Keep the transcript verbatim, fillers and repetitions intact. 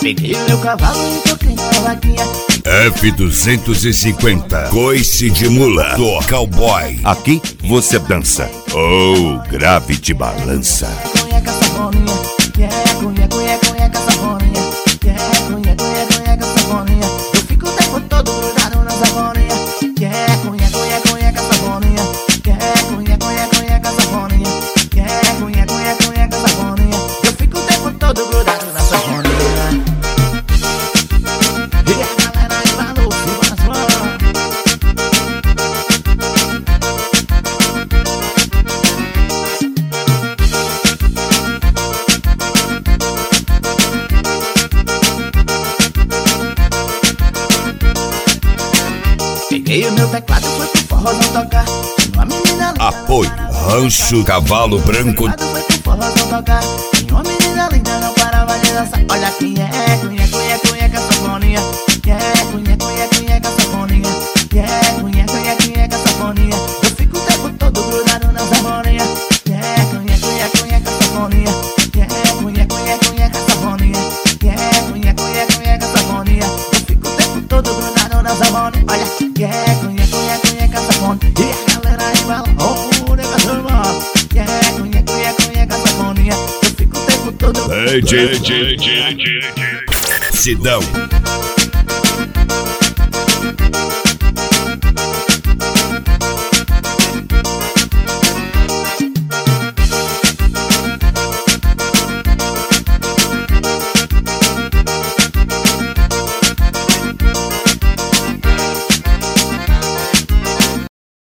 Peguei o meu cavalo e toquei na vaquinha. F duzentos e cinquenta, coice de mula do cowboy. Aqui você dança ou oh, grave de balança. Conheca safoninha, yeah, conheca, conheca, conheca safoninha, yeah, conheca, conheca, conheca safoninha. Eu fico o tempo todo grudado na safoninha, yeah, conheca, conheca, conheca safoninha, yeah, conheca, conheca, conheca safoninha, yeah, conheca, conheca, conheca safoninha. Eu fico o tempo todo grudado na safoninha. Peguei o meu teclado, foi pro forrozão tocar. Tinha uma menina linda. Apoio Rancho Cavalo Branco. Foi pro forrozão tocar. Tinha uma menina linda, não parava de dançar. Olha quem é, cunha, cunha, cunha, com essa foninha. Yeah, cunha, cunha, cunha, com essa foninha. Yeah, cunha, cunha, cunha, com essa foninha. Eu fico o tempo todo grudado na safoninha. Yeah, cunha, cunha, cunha, com essa foninha. Yeah, cunha, cunha, cunha, com essa foninha. Yeah, cunha, cunha, cunha, com essa foninha. Eu fico o tempo todo grudado na safoninha. Olha, yeah, cunha, cunha, cunha, com essa foninha. E a galera aí fala, oh, nega, irmão. Yeah, cunha, cunha, cunha, com essa foninha. Eu fico o tempo todo D J Sidão.